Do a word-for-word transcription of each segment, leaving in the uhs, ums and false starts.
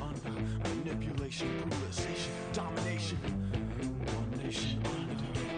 under manipulation, brutalization, domination. One nation under.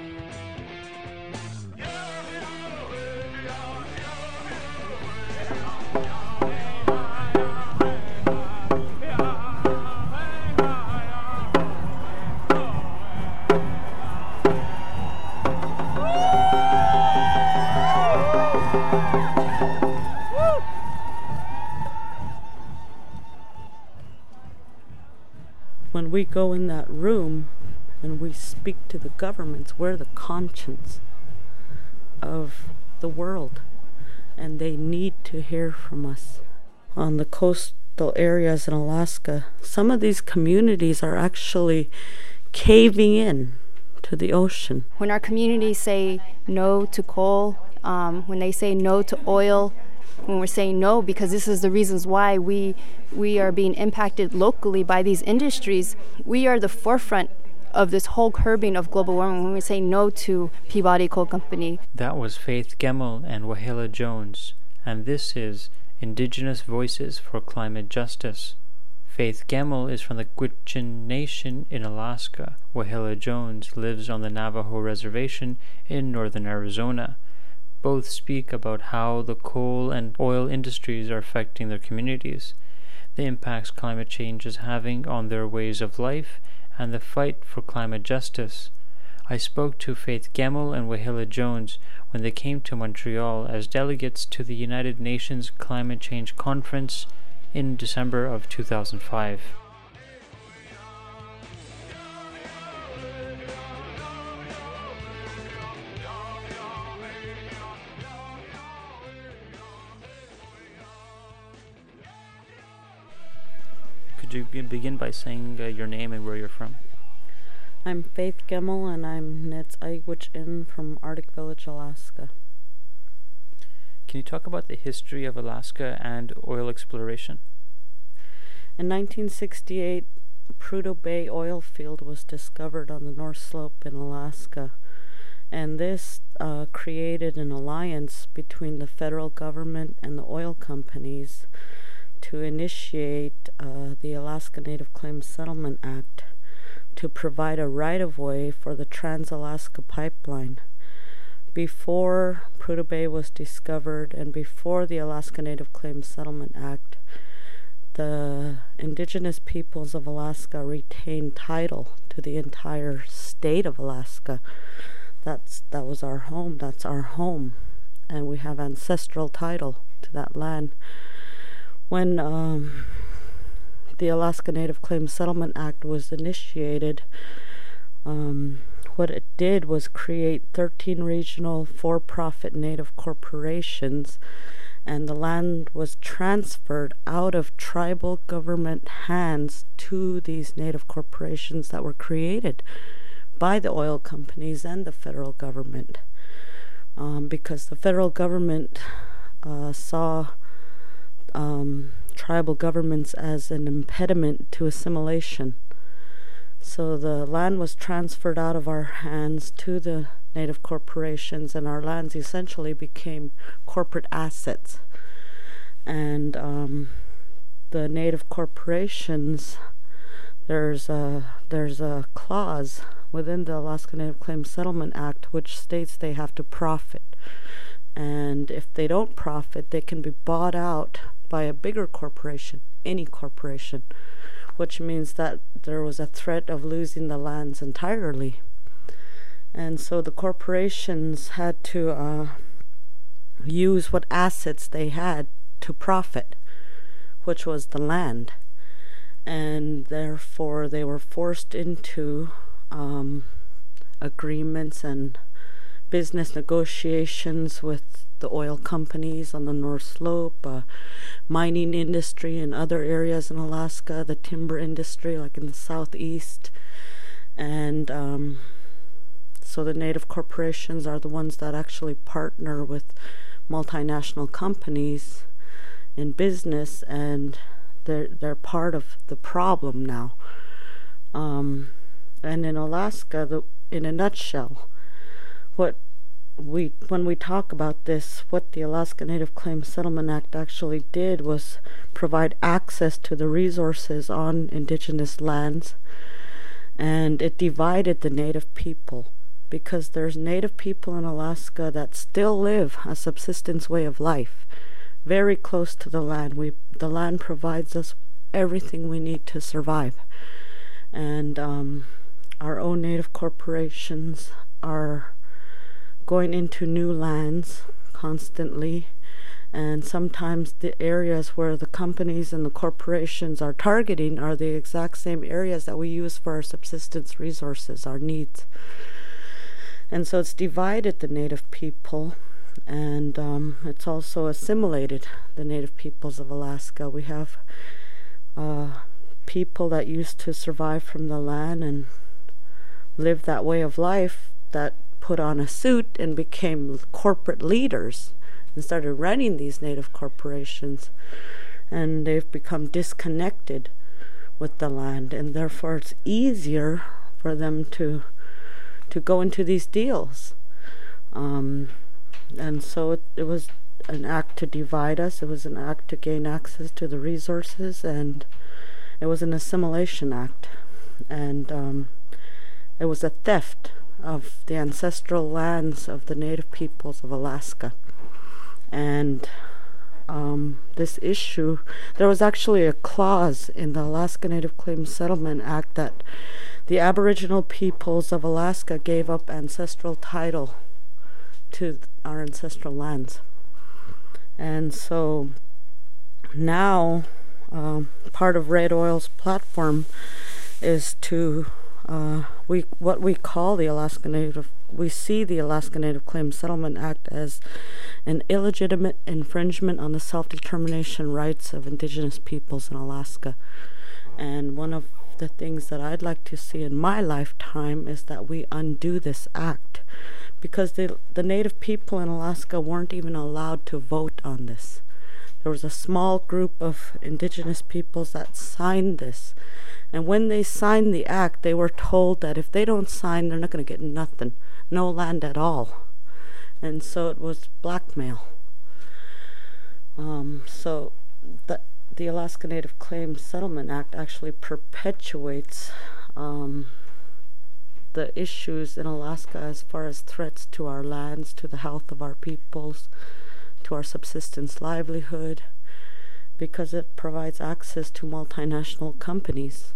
When we go in that room and we speak to the governments, we're the conscience of the world, and they need to hear from us. On the coastal areas in Alaska, some of these communities are actually caving in to the ocean. When our communities say no to coal, um, when they say no to oil, when we're saying no because this is the reasons why we we are being impacted locally by these industries, we are the forefront of this whole curbing of global warming when we say no to Peabody Coal Company. That was Faith Gemmell and Waheela Jones, and this is Indigenous Voices for Climate Justice. Faith Gemmell is from the Gwich'in Nation in Alaska. Waheela Jones lives on the Navajo Reservation in northern Arizona. Both speak about how the coal and oil industries are affecting their communities, the impacts climate change is having on their ways of life, and the fight for climate justice. I spoke to Faith Gemmell and Waheela Jones when they came to Montreal as delegates to the United Nations Climate Change Conference in December of two thousand five. Could you begin by saying uh, your name and where you're from? I'm Faith Gemmell, and I'm Nets'Aigwitch'in from Arctic Village, Alaska. Can you talk about the history of Alaska and oil exploration? In nineteen sixty-eight, Prudhoe Bay oil field was discovered on the North Slope in Alaska, and this uh, created an alliance between the federal government and the oil companies to initiate uh, the Alaska Native Claims Settlement Act to provide a right-of-way for the Trans-Alaska Pipeline. Before Prudhoe Bay was discovered and before the Alaska Native Claims Settlement Act, the indigenous peoples of Alaska retained title to the entire state of Alaska. That's that was our home, that's our home, and we have ancestral title to that land. When um, the Alaska Native Claims Settlement Act was initiated, um, what it did was create thirteen regional for-profit Native corporations, and the land was transferred out of tribal government hands to these Native corporations that were created by the oil companies and the federal government, um, because the federal government uh, saw Um, tribal governments as an impediment to assimilation. So the land was transferred out of our hands to the Native corporations, and our lands essentially became corporate assets. And um, the Native corporations, there's a, there's a clause within the Alaska Native Claims Settlement Act which states they have to profit. And if they don't profit, they can be bought out by a bigger corporation, any corporation, which means that there was a threat of losing the lands entirely. And so the corporations had to uh, use what assets they had to profit, which was the land. And therefore they were forced into um, agreements and business negotiations with the oil companies on the North Slope, uh, mining industry in other areas in Alaska, the timber industry like in the southeast. And um, so the Native corporations are the ones that actually partner with multinational companies in business, and they're, they're part of the problem now. Um, and in Alaska, the, in a nutshell, what we when we talk about this, what the Alaska Native Claims Settlement Act actually did was provide access to the resources on indigenous lands, and it divided the Native people, because there's Native people in Alaska that still live a subsistence way of life, very close to the land. We the land provides us everything we need to survive, and um, our own Native corporations are going into new lands constantly, and sometimes the areas where the companies and the corporations are targeting are the exact same areas that we use for our subsistence resources, our needs. And so it's divided the Native people, and um, it's also assimilated the Native peoples of Alaska. We have uh, people that used to survive from the land and live that way of life that put on a suit and became corporate leaders and started running these Native corporations, and they've become disconnected with the land, and therefore it's easier for them to to go into these deals. Um, and so it, it was an act to divide us, it was an act to gain access to the resources, and it was an assimilation act, and um, it was a theft of the ancestral lands of the Native peoples of Alaska. And um, this issue, there was actually a clause in the Alaska Native Claims Settlement Act that the Aboriginal peoples of Alaska gave up ancestral title to th- our ancestral lands. And so now um, part of Red Oil's platform is to Uh, we what we call the Alaska Native, we see the Alaska Native Claims Settlement Act as an illegitimate infringement on the self-determination rights of indigenous peoples in Alaska. And one of the things that I'd like to see in my lifetime is that we undo this act, because the the Native people in Alaska weren't even allowed to vote on this. There was a small group of indigenous peoples that signed this. And when they signed the act, they were told that if they don't sign, they're not going to get nothing, no land at all. And so it was blackmail. Um, so the, the Alaska Native Claims Settlement Act actually perpetuates um, the issues in Alaska as far as threats to our lands, to the health of our peoples, to our subsistence livelihood, because it provides access to multinational companies.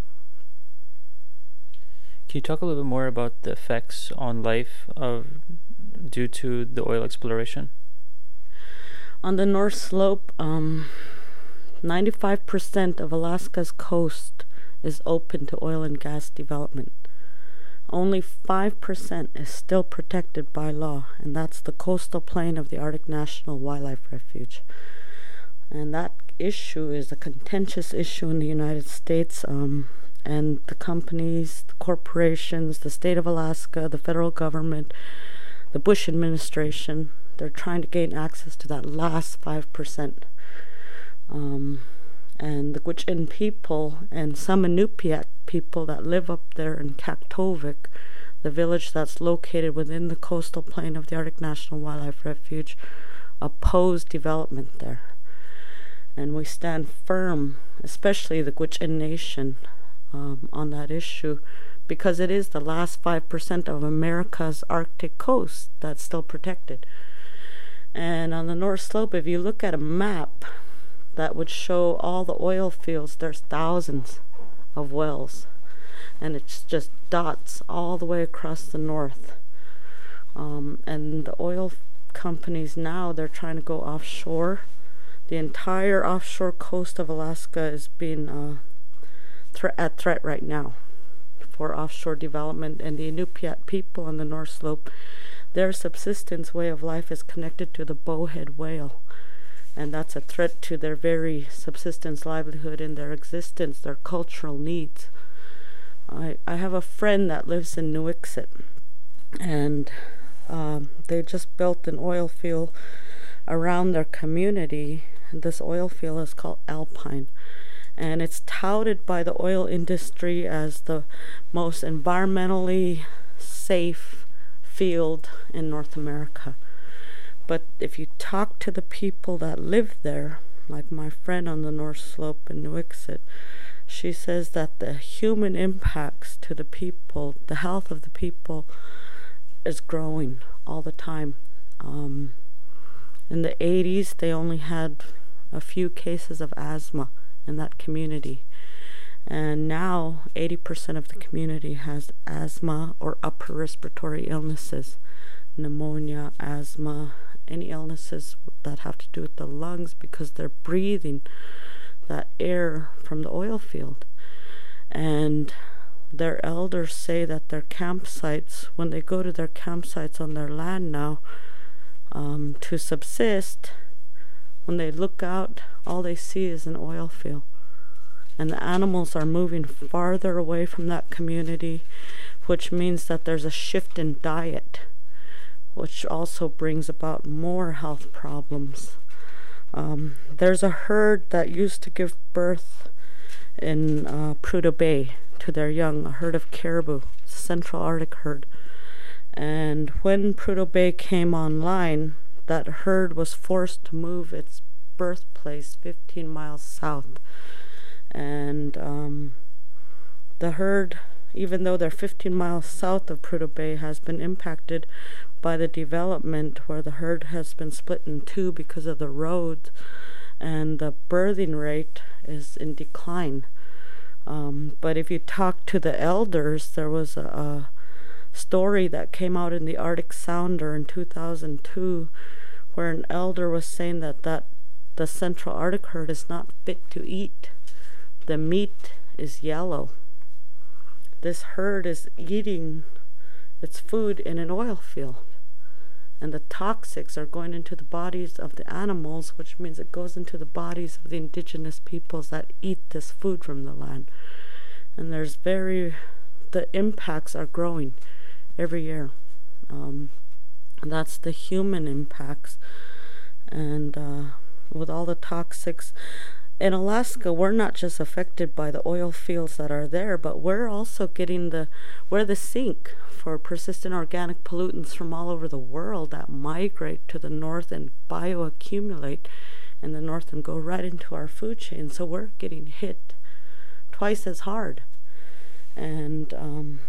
Can you talk a little bit more about the effects on life of due to the oil exploration? On the North Slope, um, ninety-five percent of Alaska's coast is open to oil and gas development. Only five percent is still protected by law, and that's the coastal plain of the Arctic National Wildlife Refuge. And that issue is a contentious issue in the United States, um, and the companies, the corporations, the state of Alaska, the federal government, the Bush administration, they're trying to gain access to that last five percent. Um, and the Gwich'in people and some Inupiat people that live up there in Kaktovik, the village that's located within the coastal plain of the Arctic National Wildlife Refuge, oppose development there. And we stand firm, especially the Gwich'in Nation, um, on that issue, because it is the last five percent of America's Arctic coast that's still protected. And on the North Slope, if you look at a map that would show all the oil fields, there's thousands of wells, and it's just dots all the way across the north. Um, and the oil companies now, they're trying to go offshore. The entire offshore coast of Alaska is being uh, thre- at threat right now for offshore development, and the Inupiat people on the North Slope, their subsistence way of life is connected to the bowhead whale, and that's a threat to their very subsistence livelihood and their existence, their cultural needs. I, I have a friend that lives in Nuiqsut, and um, they just built an oil field around their community. This oil field is called Alpine, and it's touted by the oil industry as the most environmentally safe field in North America. But if you talk to the people that live there, like my friend on the North Slope in Nuiqsut, she says that the human impacts to the people, the health of the people, is growing all the time. Um, in the eighties, they only had a few cases of asthma in that community. And now, eighty percent of the community has asthma or upper respiratory illnesses, pneumonia, asthma, any illnesses that have to do with the lungs, because they're breathing that air from the oil field. And their elders say that their campsites, when they go to their campsites on their land now um, to subsist, when they look out, all they see is an oil field. And the animals are moving farther away from that community, which means that there's a shift in diet, which also brings about more health problems. Um, there's a herd that used to give birth in uh, Prudhoe Bay to their young, a herd of caribou, Central Arctic herd. And when Prudhoe Bay came online, that herd was forced to move its birthplace fifteen miles south. And um, the herd, even though they're fifteen miles south of Prudhoe Bay, has been impacted by the development where the herd has been split in two because of the road, and the birthing rate is in decline. Um, but if you talk to the elders, there was a, a story that came out in the Arctic Sounder in two thousand two where an elder was saying that, that the Central Arctic herd is not fit to eat. The meat is yellow. This herd is eating its food in an oil field. And the toxics are going into the bodies of the animals, which means it goes into the bodies of the indigenous peoples that eat this food from the land. And there's very, the impacts are growing every year. Um, and that's the human impacts. And uh, with all the toxics, in Alaska, we're not just affected by the oil fields that are there, but we're also getting the, we're the sink for persistent organic pollutants from all over the world that migrate to the north and bioaccumulate in the north and go right into our food chain. So we're getting hit twice as hard. And um,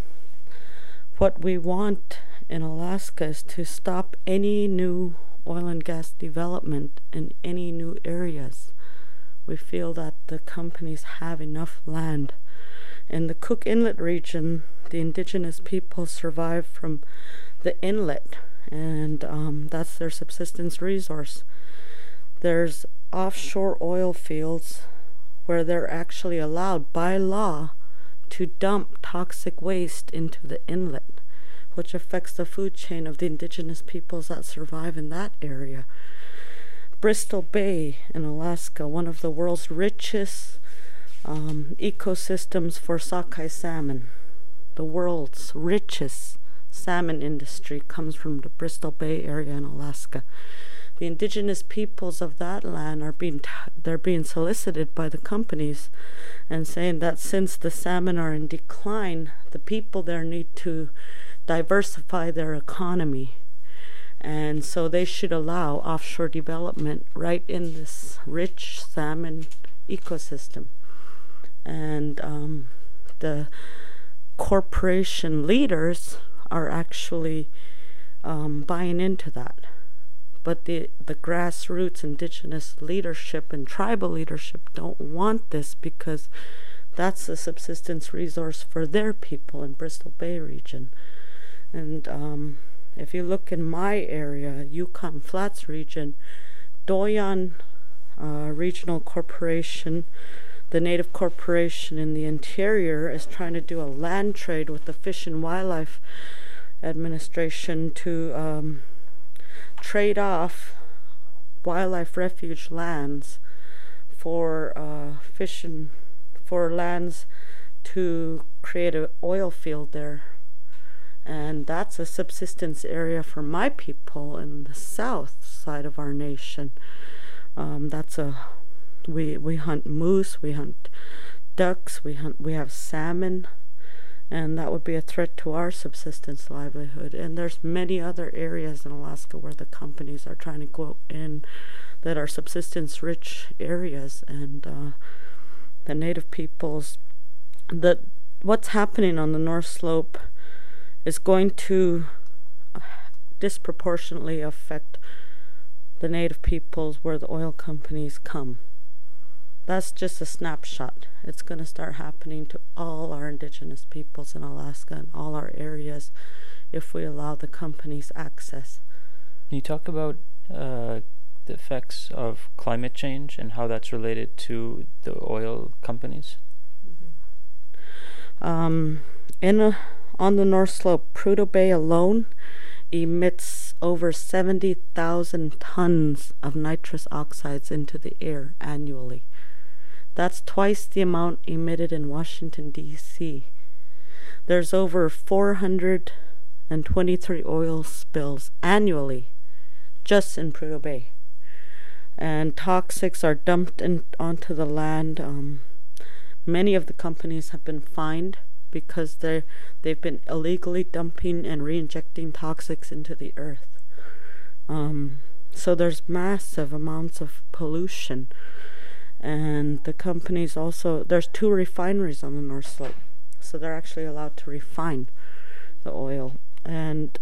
what we want in Alaska is to stop any new oil and gas development in any new areas. We feel that the companies have enough land. In the Cook Inlet region, the indigenous people survive from the inlet, and um, that's their subsistence resource. There's offshore oil fields where they're actually allowed by law to dump toxic waste into the inlet, which affects the food chain of the indigenous peoples that survive in that area. Bristol Bay in Alaska, one of the world's richest um, ecosystems for sockeye salmon. The world's richest salmon industry comes from the Bristol Bay area in Alaska. The indigenous peoples of that land are being t- they're being solicited by the companies and saying that since the salmon are in decline, the people there need to diversify their economy. And so they should allow offshore development right in this rich salmon ecosystem. And um, the corporation leaders are actually um, buying into that. But the, the grassroots indigenous leadership and tribal leadership don't want this because that's a subsistence resource for their people in Bristol Bay region. And um, if you look in my area, Yukon Flats region, Doyon uh, Regional Corporation, the native corporation in the interior, is trying to do a land trade with the Fish and Wildlife Administration to um, trade off wildlife refuge lands for uh, fish and for lands to create an oil field there. And that's a subsistence area for my people in the south side of our nation. Um, that's a we we hunt moose, we hunt ducks, we hunt we have salmon, and that would be a threat to our subsistence livelihood. And there's many other areas in Alaska where the companies are trying to go in that are subsistence rich areas, and uh, the native peoples, that what's happening on the North Slope is going to disproportionately affect the native peoples where the oil companies come. That's just a snapshot. It's going to start happening to all our indigenous peoples in Alaska and all our areas if we allow the companies access. Can you talk about uh, the effects of climate change and how that's related to the oil companies? Mm-hmm. Um, in a, on the North Slope, Prudhoe Bay alone emits over seventy thousand tons of nitrous oxides into the air annually. That's twice the amount emitted in Washington, D C There's over four hundred twenty-three oil spills annually just in Prudhoe Bay. And toxics are dumped in, onto the land. Um, many of the companies have been fined because they they've been illegally dumping and re-injecting toxics into the earth. Um, so there's massive amounts of pollution. And the companies also, there's two refineries on the North Slope, so they're actually allowed to refine the oil. And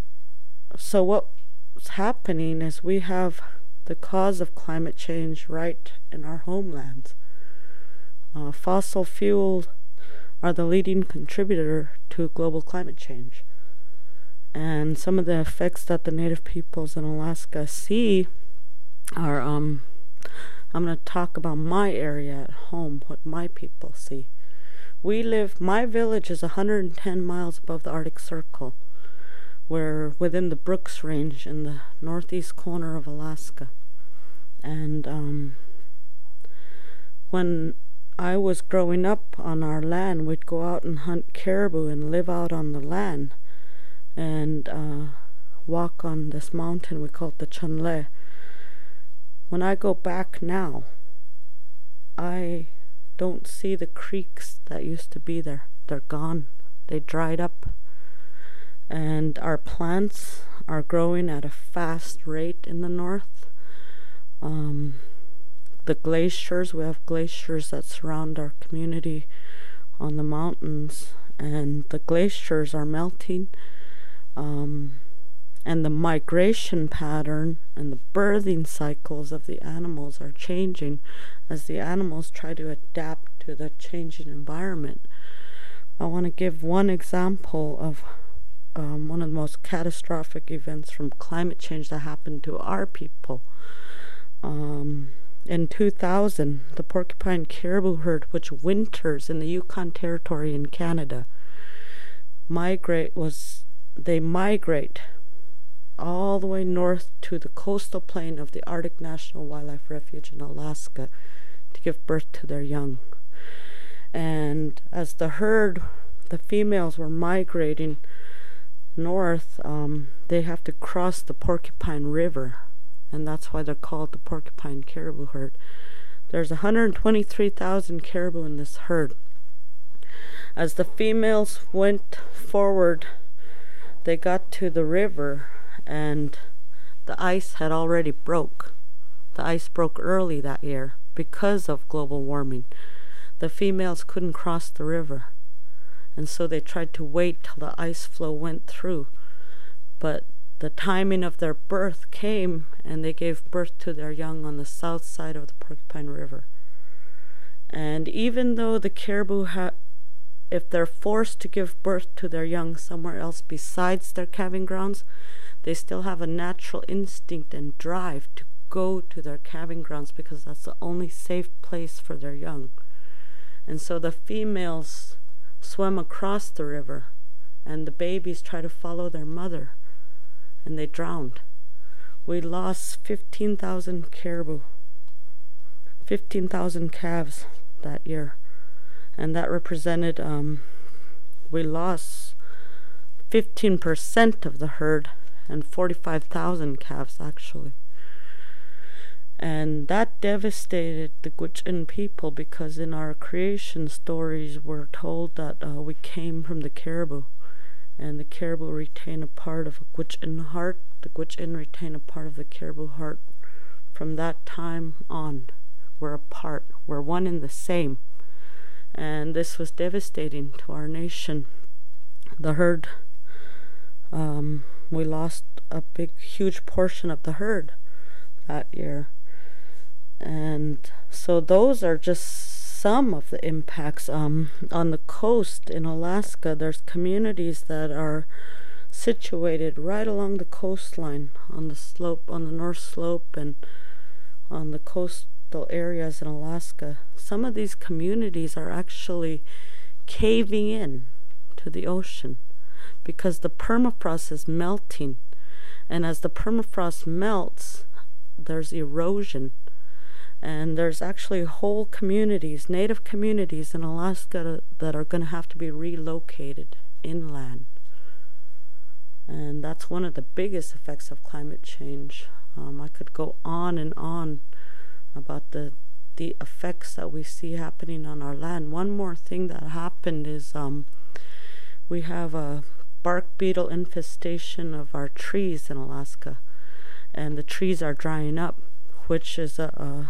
so what's happening is we have the cause of climate change right in our homelands. Uh, fossil fuels are the leading contributor to global climate change. And some of the effects that the native peoples in Alaska see are, um, I'm going to talk about my area at home, what my people see. We live, my village is one hundred ten miles above the Arctic Circle. We're within the Brooks Range in the northeast corner of Alaska. And um, when I was growing up on our land, we'd go out and hunt caribou and live out on the land and uh, walk on this mountain we call it the Chunle. When I go back now, I don't see the creeks that used to be there. They're gone. They dried up. And our plants are growing at a fast rate in the north. Um, the glaciers, we have glaciers that surround our community on the mountains, and the glaciers are melting. Um, and the migration pattern and the birthing cycles of the animals are changing as the animals try to adapt to the changing environment. I want to give one example of um, one of the most catastrophic events from climate change that happened to our people. Um, in two thousand, the porcupine caribou herd, which winters in the Yukon Territory in Canada, migrate was they migrate all the way north to the coastal plain of the Arctic National Wildlife Refuge in Alaska to give birth to their young. And as the herd, the females were migrating north, um, they have to cross the Porcupine River, and that's why they're called the porcupine caribou herd. There's one hundred twenty-three thousand caribou in this herd. As the females went forward, they got to the river, and the ice had already broke. The ice broke early that year because of global warming. The females couldn't cross the river, and so they tried to wait till the ice flow went through. But the timing of their birth came, and they gave birth to their young on the south side of the Porcupine River. And even though the caribou ha- if they're forced to give birth to their young somewhere else besides their calving grounds, they still have a natural instinct and drive to go to their calving grounds because that's the only safe place for their young. And so the females swim across the river, and the babies try to follow their mother, and they drowned. We lost fifteen thousand caribou, fifteen thousand calves that year. And that represented, um, we lost fifteen percent of the herd and forty-five thousand calves, actually. And that devastated the Gwich'in people, because in our creation stories we're told that uh, we came from the caribou, and the caribou retain a part of a Gwich'in heart. The Gwich'in retain a part of the caribou heart. From that time on, we're apart. We're one and the same. And this was devastating to our nation. The herd, um, we lost a big, huge portion of the herd that year. And so those are just some of the impacts. Um, on the coast in Alaska, there's communities that are situated right along the coastline, on the slope, on the north slope, and on the coastal areas in Alaska. Some of these communities are actually caving in to the ocean because the permafrost is melting. And as the permafrost melts, there's erosion. And there's actually whole communities, native communities in Alaska that are going to have to be relocated inland. And that's one of the biggest effects of climate change. Um, I could go on and on about the the effects that we see happening on our land. One more thing that happened is um, we have a bark beetle infestation of our trees in Alaska. And the trees are drying up, which is a... a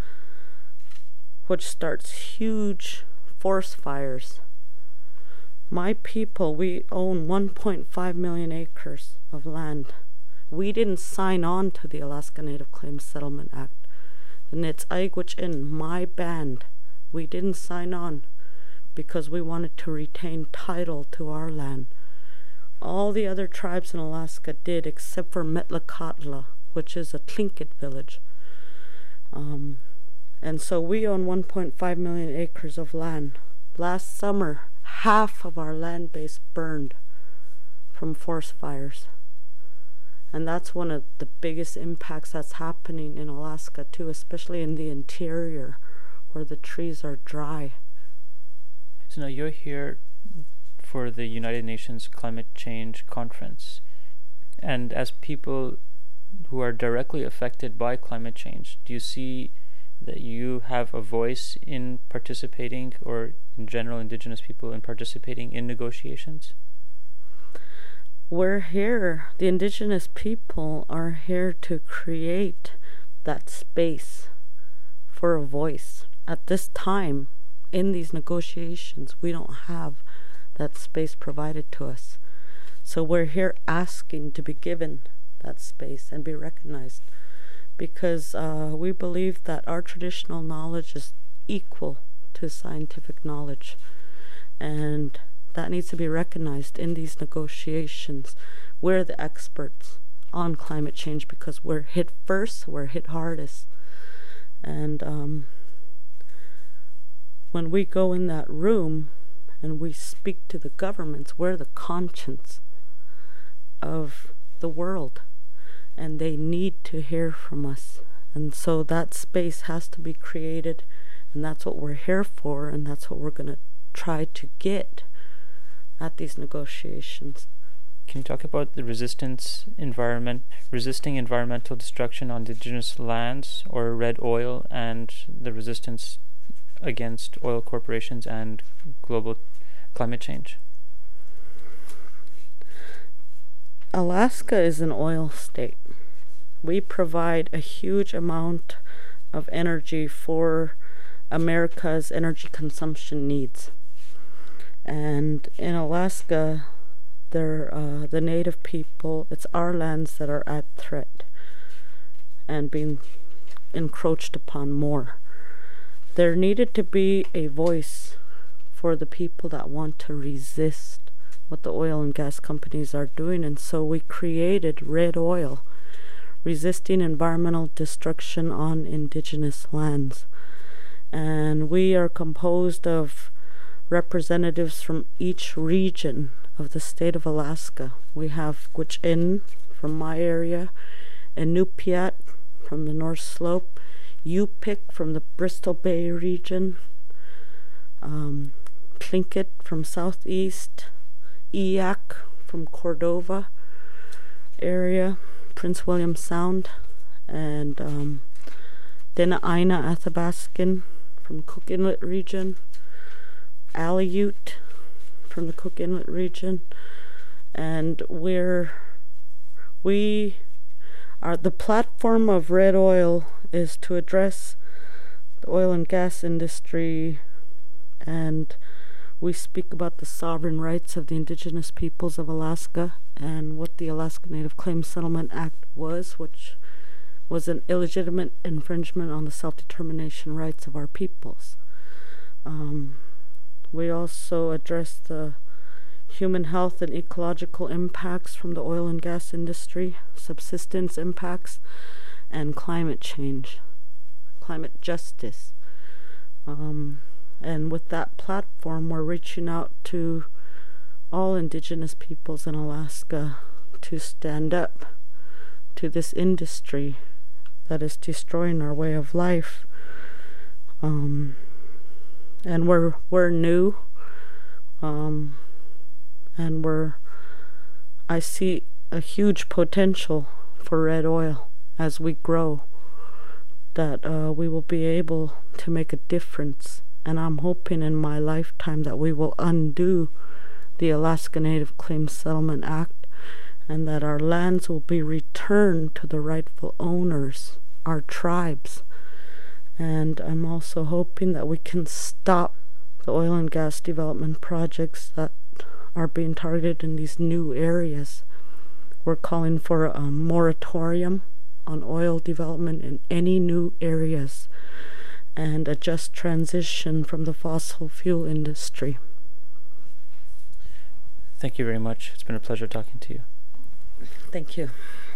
which starts huge forest fires. My people, we own one point five million acres of land. We didn't sign on to the Alaska Native Claims Settlement Act. The Nitsai Gwich'in, my band, we didn't sign on because we wanted to retain title to our land. All the other tribes in Alaska did, except for Metlakatla, which is a Tlingit village. Um, And so we own one point five million acres of land. Last summer, half of our land base burned from forest fires. And that's one of the biggest impacts that's happening in Alaska too, especially in the interior where the trees are dry. So now you're here for the United Nations Climate Change Conference. And as people who are directly affected by climate change, do you see that you have a voice in participating, or in general Indigenous people in participating in negotiations? We're here, the Indigenous people are here to create that space for a voice. At this time, in these negotiations, we don't have that space provided to us. So we're here asking to be given that space and be recognized, because uh, we believe that our traditional knowledge is equal to scientific knowledge, and that needs to be recognized in these negotiations. We're the experts on climate change because we're hit first, we're hit hardest. And um, when we go in that room and we speak to the governments, we're the conscience of the world, and they need to hear from us. And so that space has to be created, and that's what we're here for, and that's what we're going to try to get at these negotiations. Can you talk about the resistance environment, resisting environmental destruction on indigenous lands or red oil, and the resistance against oil corporations and global climate change? Alaska is an oil state. We provide a huge amount of energy for America's energy consumption needs. And in Alaska, they're, uh, the native people, it's our lands that are at threat and being encroached upon more. There needed to be a voice for the people that want to resist what the oil and gas companies are doing, and so we created Red Oil, Resisting Environmental Destruction on Indigenous Lands. And we are composed of representatives from each region of the state of Alaska. We have Gwich'in from my area, Inupiat from the North Slope, Yupik from the Bristol Bay region, um, Tlingit from Southeast, Eyak from Cordova area, Prince William Sound, and um, Dena'ina Athabaskan from the Cook Inlet region, Aleut from the Cook Inlet region, and we're we are the platform of Red Oil is to address the oil and gas industry, and we speak about the sovereign rights of the indigenous peoples of Alaska and what the Alaska Native Claims Settlement Act was, which was an illegitimate infringement on the self-determination rights of our peoples. Um, we also address the human health and ecological impacts from the oil and gas industry, subsistence impacts, and climate change, climate justice. Um, and with that platform, we're reaching out to all indigenous peoples in Alaska to stand up to this industry that is destroying our way of life. Um, and we're we're new, um, and we're I see a huge potential for Red Oil as we grow, that uh, we will be able to make a difference. And I'm hoping in my lifetime that we will undo the Alaska Native Claims Settlement Act, and that our lands will be returned to the rightful owners, our tribes. And I'm also hoping that we can stop the oil and gas development projects that are being targeted in these new areas. We're calling for a moratorium on oil development in any new areas and a just transition from the fossil fuel industry. Thank you very much. It's been a pleasure talking to you. Thank you.